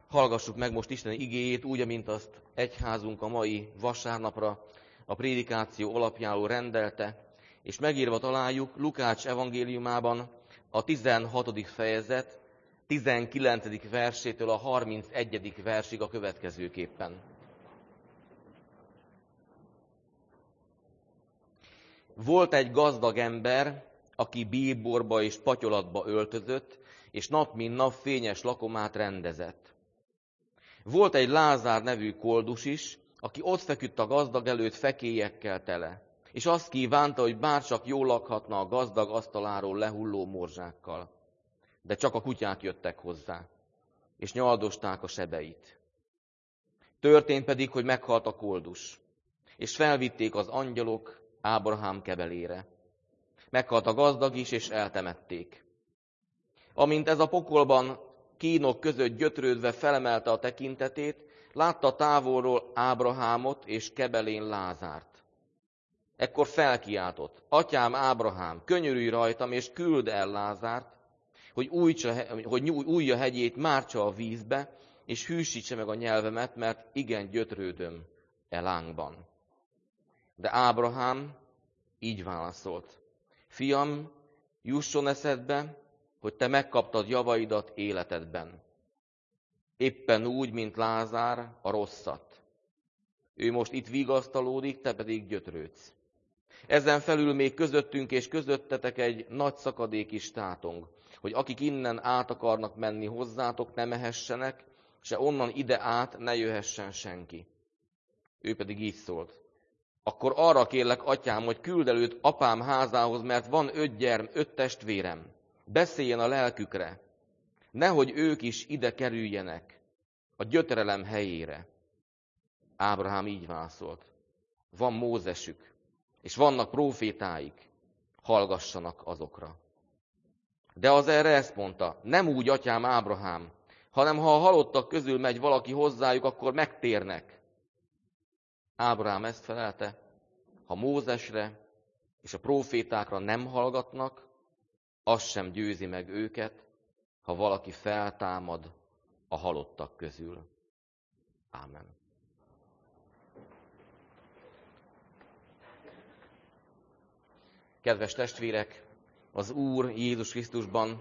Hallgassuk meg most Isten igéjét úgy, amint azt egyházunk a mai vasárnapra a prédikáció alapjául rendelte, és megírva találjuk Lukács evangéliumában a 16. fejezet 19. versétől a 31. versig a következőképpen. Volt egy gazdag ember, aki bíborba és patyolatba öltözött, és nap mint nap fényes lakomát rendezett. Volt egy Lázár nevű koldus is, aki ott feküdt a gazdag előtt fekélyekkel tele, és azt kívánta, hogy bárcsak jól lakhatna a gazdag asztaláról lehulló morzsákkal. De csak a kutyák jöttek hozzá, és nyaldosták a sebeit. Történt pedig, hogy meghalt a koldus, és felvitték az angyalok Ábrahám kebelére. Meghalt a gazdag is, és eltemették. Amint ez a pokolban kínok között gyötrődve felemelte a tekintetét, látta távolról Ábrahámot és kebelén Lázárt. Ekkor felkiáltott: Atyám Ábrahám, könyörülj rajtam, és küld el Lázárt, hogy újja hegyét mártsa a vízbe, és hűsítse meg a nyelvemet, mert igen gyötrődöm e lángban. De Ábrahám így válaszolt: Fiam, jusson eszedbe, hogy te megkaptad javaidat életedben. Éppen úgy, mint Lázár a rosszat. Ő most itt vigasztalódik, te pedig gyötrődsz. Ezen felül még közöttünk és közöttetek egy nagy szakadék is tátong, hogy akik innen át akarnak menni hozzátok, ne mehessenek, se onnan ide át ne jöhessen senki. Ő pedig így szólt: Akkor arra kérlek, atyám, hogy küld el őt apám házához, mert van 5 testvérem. Beszéljen a lelkükre, nehogy ők is ide kerüljenek, a gyötrelem helyére. Ábrahám így válaszolt: Van Mózesük, és vannak prófétáik, hallgassanak azokra. De az erre ezt mondta: Nem úgy, atyám Ábrahám, hanem ha a halottak közül megy valaki hozzájuk, akkor megtérnek. Ábrahám ezt felelte: Ha Mózesre és a prófétákra nem hallgatnak, az sem győzi meg őket, ha valaki feltámad a halottak közül. Ámen. Kedves testvérek, az Úr Jézus Krisztusban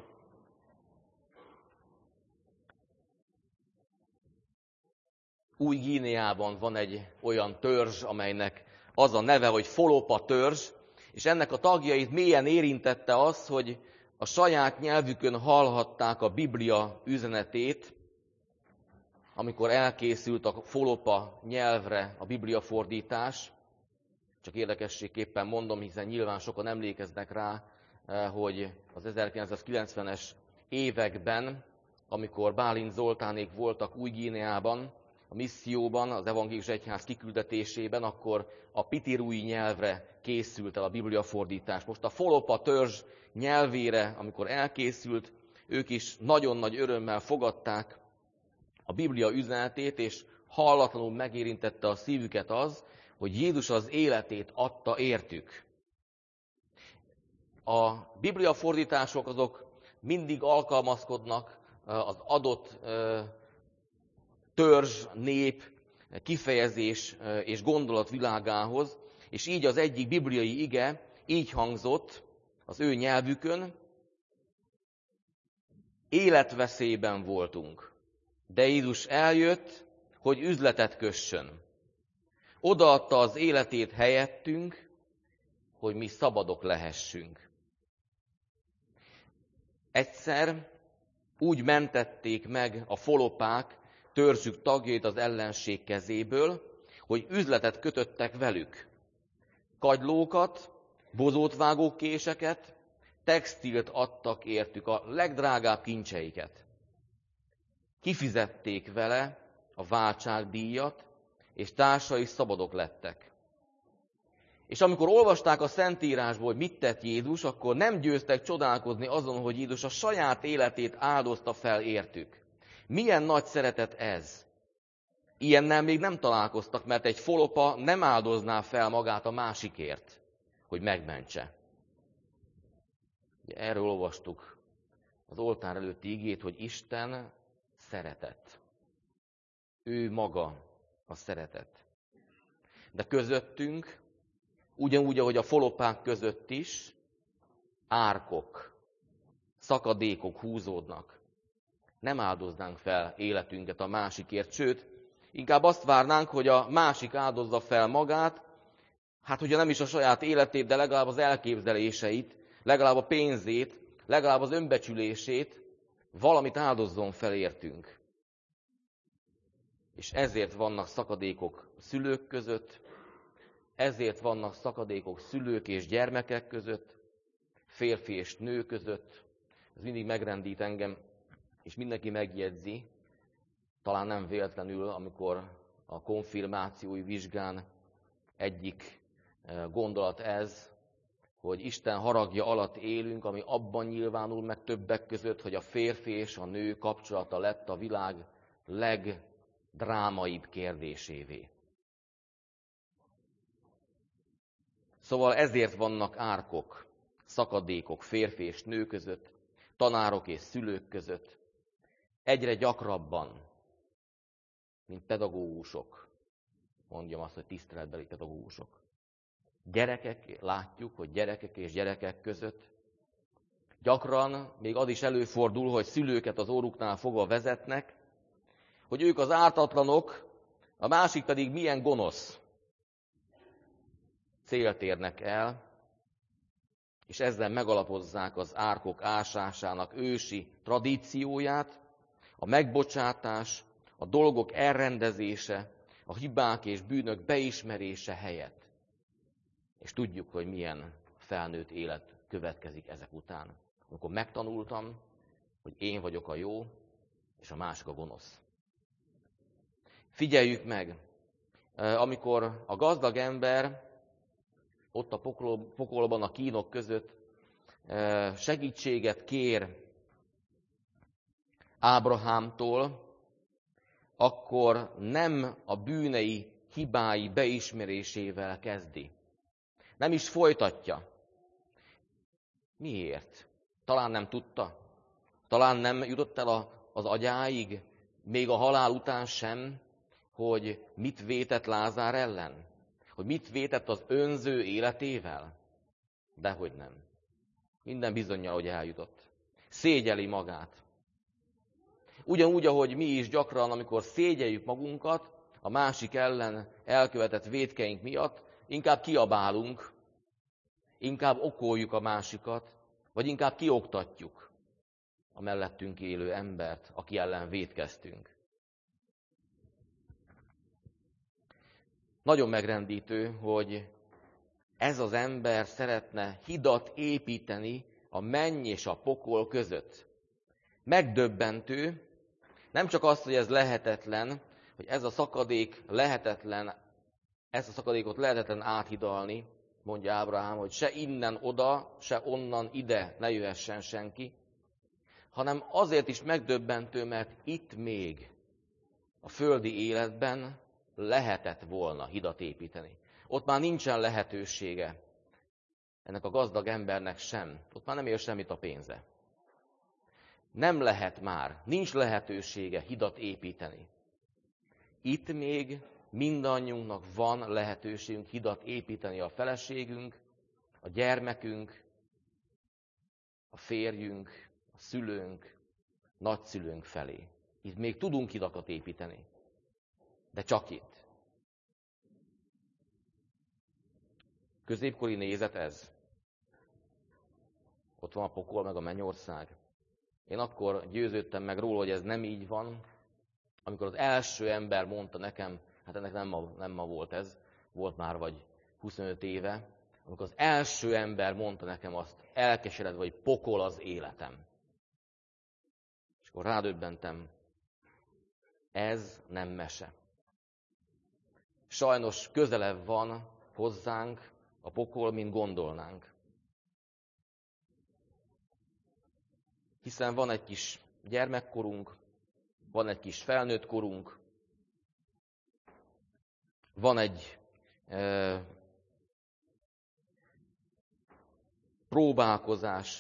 Új-Guineában van egy olyan törzs, amelynek az a neve, hogy Folopa törzs, és ennek a tagjait mélyen érintette az, hogy a saját nyelvükön hallhatták a Biblia üzenetét, amikor elkészült a Folopa nyelvre a Biblia fordítás. Csak érdekességképpen mondom, hiszen nyilván sokan emlékeznek rá, hogy az 1990-es években, amikor Bálint Zoltánék voltak Új-Guineában, a misszióban, az evangélikus egyház kiküldetésében, akkor a pitirui nyelvre készült el a Biblia fordítás. Most a Folopa törzs nyelvére, amikor elkészült, ők is nagyon nagy örömmel fogadták a Biblia üzenetét, és hallatlanul megérintette a szívüket az, hogy Jézus az életét adta értük. A Biblia fordítások azok mindig alkalmazkodnak az adott törzs, nép, kifejezés és gondolat világához, és így az egyik bibliai ige így hangzott az ő nyelvükön: életveszélyben voltunk, de Jézus eljött, hogy üzletet kössön. Odaadta az életét helyettünk, hogy mi szabadok lehessünk. Egyszer úgy mentették meg a folopák törzsük tagjait az ellenség kezéből, hogy üzletet kötöttek velük. Kagylókat, bozótvágókéseket, textilt adtak értük, a legdrágább kincseiket. Kifizették vele a váltságdíjat, és társai szabadok lettek. És amikor olvasták a Szentírásból, hogy mit tett Jézus, akkor nem győztek csodálkozni azon, hogy Jézus a saját életét áldozta fel értük. Milyen nagy szeretet ez! Ilyennel még nem találkoztak, mert egy folopa nem áldozná fel magát a másikért, hogy megmentse. Erről olvastuk az oltár előtti igét, hogy Isten szeretet. Ő maga a szeretet. De közöttünk, ugyanúgy, ahogy a folopák között is, árkok, szakadékok húzódnak. Nem áldoznánk fel életünket a másikért, sőt, inkább azt várnánk, hogy a másik áldozza fel magát, hát hogyha nem is a saját életét, de legalább az elképzeléseit, legalább a pénzét, legalább az önbecsülését, valamit áldozzon fel értünk. És ezért vannak szakadékok szülők között, ezért vannak szakadékok szülők és gyermekek között, férfi és nő között. Ez mindig megrendít engem, és mindenki megjegyzi, talán nem véletlenül, amikor a konfirmációi vizsgán egyik gondolat ez, hogy Isten haragja alatt élünk, ami abban nyilvánul meg többek között, hogy a férfi és a nő kapcsolata lett a világ legdrámaibb kérdésévé. Szóval ezért vannak árkok, szakadékok férfi és nő között, tanárok és szülők között, egyre gyakrabban, mint pedagógusok, mondjam azt, hogy tiszteletbeli pedagógusok. Gyerekek, látjuk, hogy gyerekek és gyerekek között gyakran még az is előfordul, hogy szülőket az óruknál fogva vezetnek, hogy ők az ártatlanok, a másik pedig milyen gonosz. Célt érnek el, és ezzel megalapozzák az árkok ásásának ősi tradícióját, a megbocsátás, a dolgok elrendezése, a hibák és bűnök beismerése helyett. És tudjuk, hogy milyen felnőtt élet következik ezek után. Amikor megtanultam, hogy én vagyok a jó, és a másik a gonosz. Figyeljük meg, amikor a gazdag ember ott a pokolban, a kínok között segítséget kér Ábrahámtól, akkor nem a bűnei, hibái beismerésével kezdi. Nem is folytatja. Miért? Talán nem tudta. Talán nem jutott el az agyáig, még a halál után sem, hogy mit vétett Lázár ellen? Hogy mit vétett az önző életével? Dehogy nem. Minden bizonnyal, hogy eljutott. Szégyeli magát. Ugyanúgy, ahogy mi is gyakran, amikor szégyeljük magunkat a másik ellen elkövetett vétkeink miatt, inkább kiabálunk, inkább okoljuk a másikat, vagy inkább kioktatjuk a mellettünk élő embert, aki ellen vétkeztünk. Nagyon megrendítő, hogy ez az ember szeretne hidat építeni a menny és a pokol között. Megdöbbentő, nem csak az, hogy ez lehetetlen, hogy ez a szakadék lehetetlen, ezt a szakadékot lehetetlen áthidalni, mondja Ábrahám, hogy se innen oda, se onnan ide ne jöhessen senki, hanem azért is megdöbbentő, mert itt még a földi életben lehetett volna hidat építeni. Ott már nincsen lehetősége ennek a gazdag embernek sem. Ott már nem ér semmit a pénze. Nem lehet már, nincs lehetősége hidat építeni. Itt még mindannyiunknak van lehetőségünk hidat építeni a feleségünk, a gyermekünk, a férjünk, a szülőnk, nagyszülőnk felé. Itt még tudunk hidakat építeni, de csak itt. Középkori nézet ez. Ott van a pokol, meg a mennyország. Én akkor győződtem meg róla, hogy ez nem így van, amikor az első ember mondta nekem, hát ennek nem ma volt ez, volt már vagy 25 éve, amikor az első ember mondta nekem azt, elkeseredve, hogy pokol az életem. És akkor rádöbbentem, ez nem mese. Sajnos közelebb van hozzánk a pokol, mint gondolnánk. Hiszen van egy kis gyermekkorunk, van egy kis felnőtt korunk, van egy próbálkozás,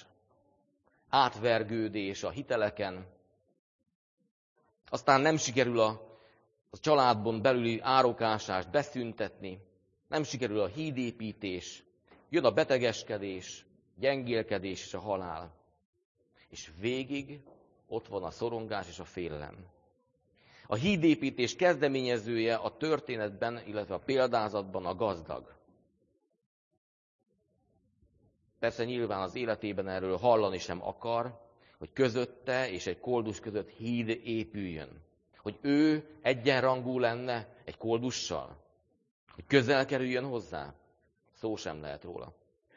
átvergődés a hiteleken, aztán nem sikerül a családban belüli árokásást beszüntetni, nem sikerül a hídépítés, jön a betegeskedés, gyengélkedés és a halál. És végig ott van a szorongás és a félelem. A hídépítés kezdeményezője a történetben, illetve a példázatban a gazdag. Persze nyilván az életében erről hallani sem akar, hogy közötte és egy koldus között híd épüljön. Hogy ő egyenrangú lenne egy koldussal. Hogy közel kerüljön hozzá. Szó sem lehet róla.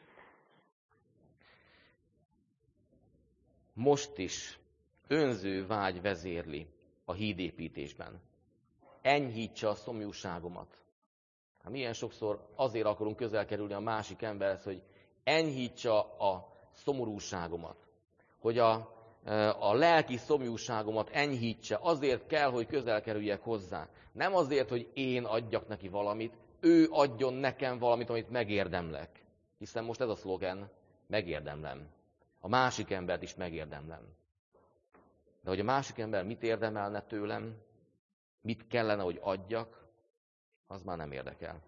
Most is önző vágy vezérli a hídépítésben. Enyhítse a szomjúságomat. Hát milyen sokszor azért akarunk közel kerülni a másik emberhez, hogy enyhítsa a szomorúságomat. Hogy a lelki szomjúságomat enyhítse. Azért kell, hogy közel kerüljek hozzá. Nem azért, hogy én adjak neki valamit, ő adjon nekem valamit, amit megérdemlek. Hiszen most ez a szlogen, megérdemlem. A másik embert is megérdemlem. De hogy a másik ember mit érdemelne tőlem, mit kellene, hogy adjak, az már nem érdekel.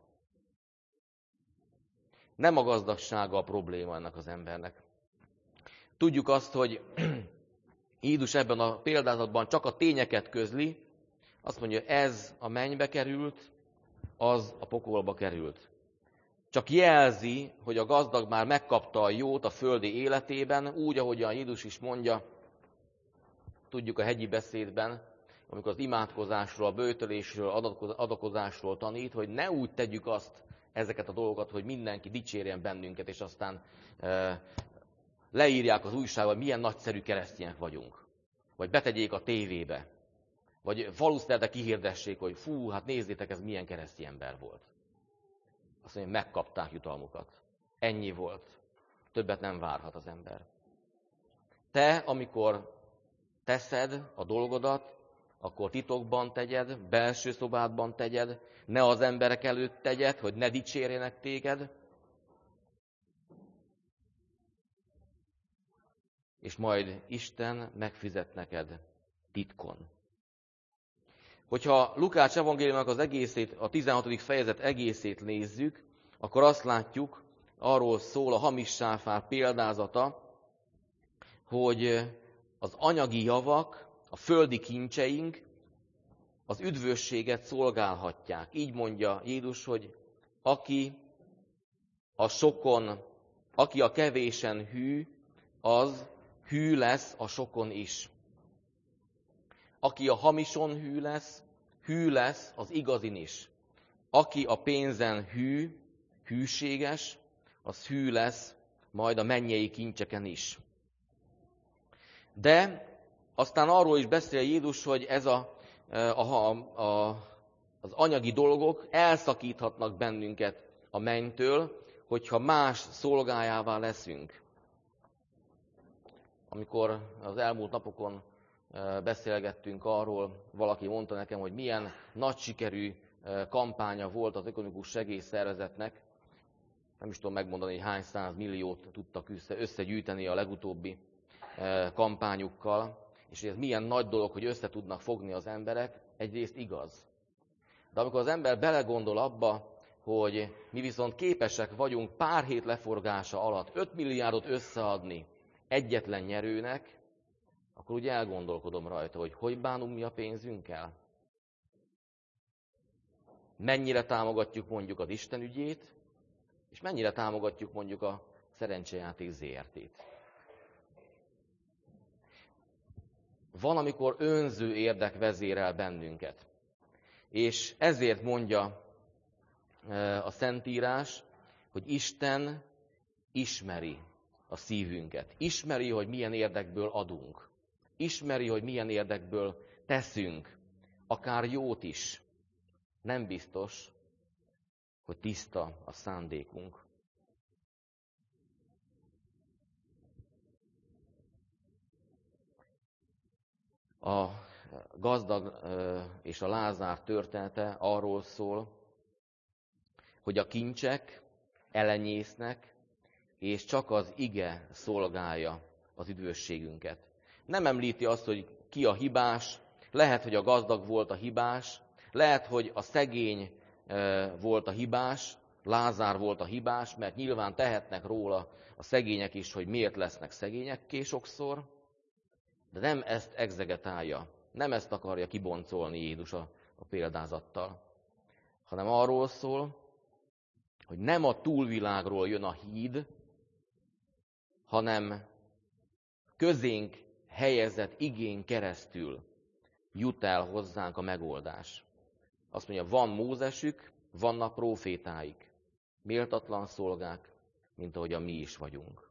Nem a gazdagsága a probléma ennek az embernek. Tudjuk azt, hogy Jézus ebben a példázatban csak a tényeket közli, azt mondja, ez a mennybe került, az a pokolba került. Csak jelzi, hogy a gazdag már megkapta a jót a földi életében, úgy, ahogyan Jézus is mondja, tudjuk a hegyi beszédben, amikor az imádkozásról, a böjtölésről, adakozásról tanít, hogy ne úgy tegyük ezeket a dolgokat, hogy mindenki dicsérjen bennünket, és aztán leírják az újságban, hogy milyen nagyszerű keresztények vagyunk. Vagy betegyék a tévébe. Vagy faluszerte kihirdessék, hogy fú, hát nézzétek, ez milyen keresztény ember volt. Azt mondja, megkapták jutalmukat. Ennyi volt. Többet nem várhat az ember. Te, amikor teszed a dolgodat, akkor titokban tegyed, belső szobádban tegyed, ne az emberek előtt tegyed, hogy ne dicsérjenek téged, és majd Isten megfizet neked titkon. Hogyha Lukács evangéliumának az egészét, a 16. fejezet egészét nézzük, akkor azt látjuk, arról szól a hamis sáfár példázata, hogy az anyagi javak, a földi kincseink az üdvösséget szolgálhatják. Így mondja Jézus, hogy aki a kevésen hű, az hű lesz a sokon is. Aki a hamison hű lesz az igazin is. Aki a pénzen hűséges, az hű lesz majd a mennyei kincseken is. De aztán arról is beszél Jézus, hogy ez az anyagi dolgok elszakíthatnak bennünket a mennytől, hogyha más szolgájává leszünk. Amikor az elmúlt napokon beszélgettünk arról, valaki mondta nekem, hogy milyen nagy sikerű kampánya volt az ökonomikus segélyszervezetnek. Nem is tudom megmondani, hogy hány 100 milliót tudtak összegyűjteni a legutóbbi kampányukkal, és hogy ez milyen nagy dolog, hogy össze tudnak fogni az emberek, egyrészt igaz. De amikor az ember belegondol abba, hogy mi viszont képesek vagyunk pár hét leforgása alatt 5 milliárdot összeadni egyetlen nyerőnek, akkor úgy elgondolkodom rajta, hogy bánunk mi a pénzünkkel. Mennyire támogatjuk mondjuk az Isten ügyét, és mennyire támogatjuk mondjuk a szerencsejáték ZRT-t. Van, amikor önző érdek vezérel bennünket. És ezért mondja a Szentírás, hogy Isten ismeri a szívünket. Ismeri, hogy milyen érdekből adunk. Ismeri, hogy milyen érdekből teszünk. Akár jót is. Nem biztos, hogy tiszta a szándékunk. A gazdag és a Lázár története arról szól, hogy a kincsek elenyésznek, és csak az ige szolgálja az üdvösségünket. Nem említi azt, hogy ki a hibás, lehet, hogy a gazdag volt a hibás, Lehet, hogy a szegény volt a hibás, Lázár volt a hibás, mert nyilván tehetnek róla a szegények is, hogy miért lesznek szegényekké sokszor, de nem ezt egzegetálja, nem ezt akarja kiboncolni Jézus a példázattal, hanem arról szól, hogy nem a túlvilágról jön a híd, hanem közénk helyezett igén keresztül jut el hozzánk a megoldás. Azt mondja, van Mózesük, vannak prófétáik, méltatlan szolgák, mint ahogyan mi is vagyunk.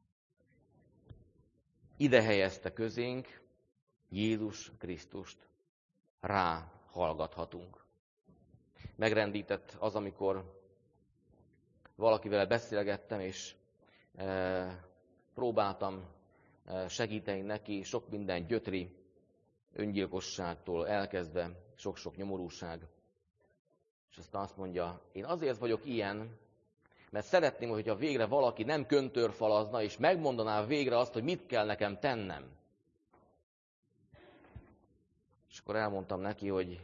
Ide helyezte közénk Jézus Krisztust, rá hallgathatunk. Megrendített az, amikor valakivel beszélgettem, és próbáltam segíteni neki, sok minden gyötri, öngyilkosságtól elkezdve, sok-sok nyomorúság. És aztán azt mondja, én azért vagyok ilyen, mert szeretném, hogyha végre valaki nem köntörfalazna, és megmondaná végre azt, hogy mit kell nekem tennem. És akkor elmondtam neki, hogy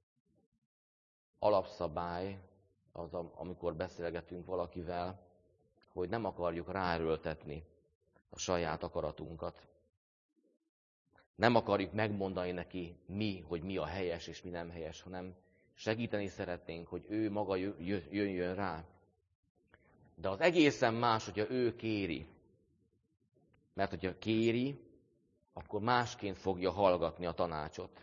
alapszabály, az, amikor beszélgetünk valakivel, hogy nem akarjuk ráerőltetni a saját akaratunkat. Nem akarjuk megmondani neki hogy mi a helyes és mi nem helyes, hanem segíteni szeretnénk, hogy ő maga jöjjön rá. De az egészen más, hogyha ő kéri. Mert hogyha kéri, akkor másként fogja hallgatni a tanácsot.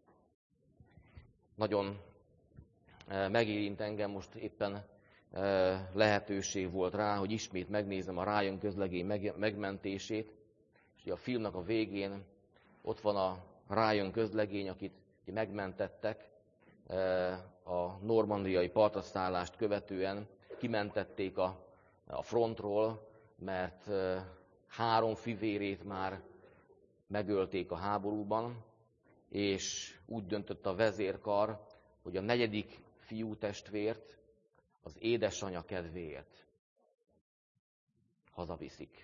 Nagyon megérint engem, most éppen lehetőség volt rá, hogy ismét megnézem a Ryan közlegény megmentését, és a filmnek a végén ott van a Ryan közlegény, akit megmentettek a normandiai partraszállást követően, kimentették a frontról, mert 3 fivérét már megölték a háborúban, és úgy döntött a vezérkar, hogy a 4. fiútestvért az édesanyja kedvéért hazaviszik.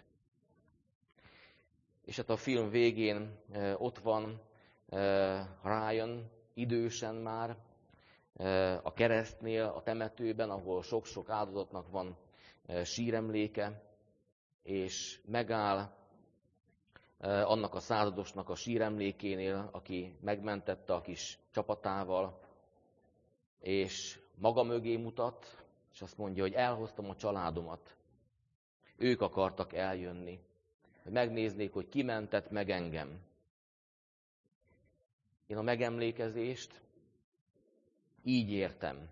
És hát a film végén ott van Ryan, idősen már, a keresztnél, a temetőben, ahol sok-sok áldozatnak van síremléke, és megáll annak a századosnak a síremlékénél, aki megmentette a kis csapatával, és maga mögé mutat, és azt mondja, hogy elhoztam a családomat. Ők akartak eljönni, hogy megnéznék, hogy ki mentett meg engem. Én a megemlékezést így értem,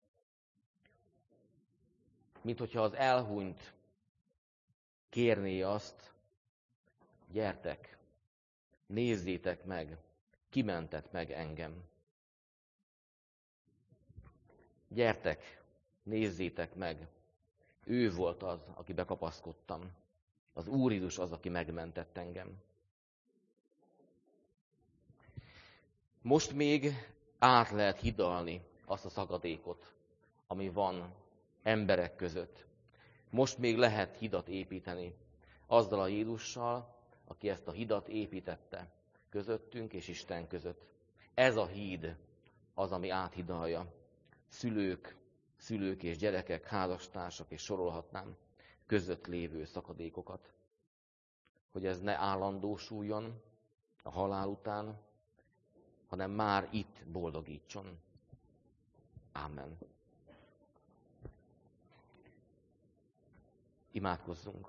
mint hogyha az elhunyt kérné azt, gyertek, nézzétek meg, ki mentett meg engem. Gyertek, nézzétek meg, ő volt az, akibe kapaszkodtam. Az Úr Jézus az, aki megmentett engem. Most még át lehet hidalni azt a szakadékot, ami van emberek között. Most még lehet hidat építeni azzal a Jézussal, aki ezt a hidat építette közöttünk és Isten között. Ez a híd az, ami áthidalja szülők és gyerekek, házastársak, és sorolhatnám között lévő szakadékokat. Hogy ez ne állandósuljon a halál után, hanem már itt boldogítson. Ámen. Imádkozzunk.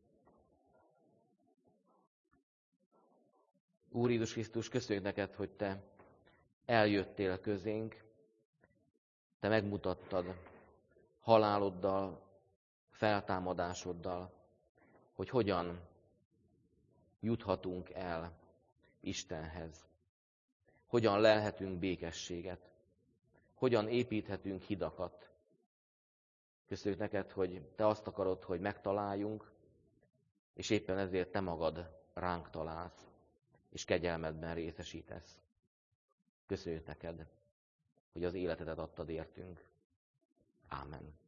Úr Jézus Krisztus, köszönjük neked, hogy te eljöttél közénk, te megmutattad haláloddal, feltámadásoddal, hogy hogyan juthatunk el Istenhez. Hogyan lelhetünk békességet. Hogyan építhetünk hidakat. Köszönjük neked, hogy te azt akarod, hogy megtaláljunk, és éppen ezért te magad ránk találsz, és kegyelmedben részesítesz. Köszönjük neked, hogy az életedet adtad értünk. Ámen.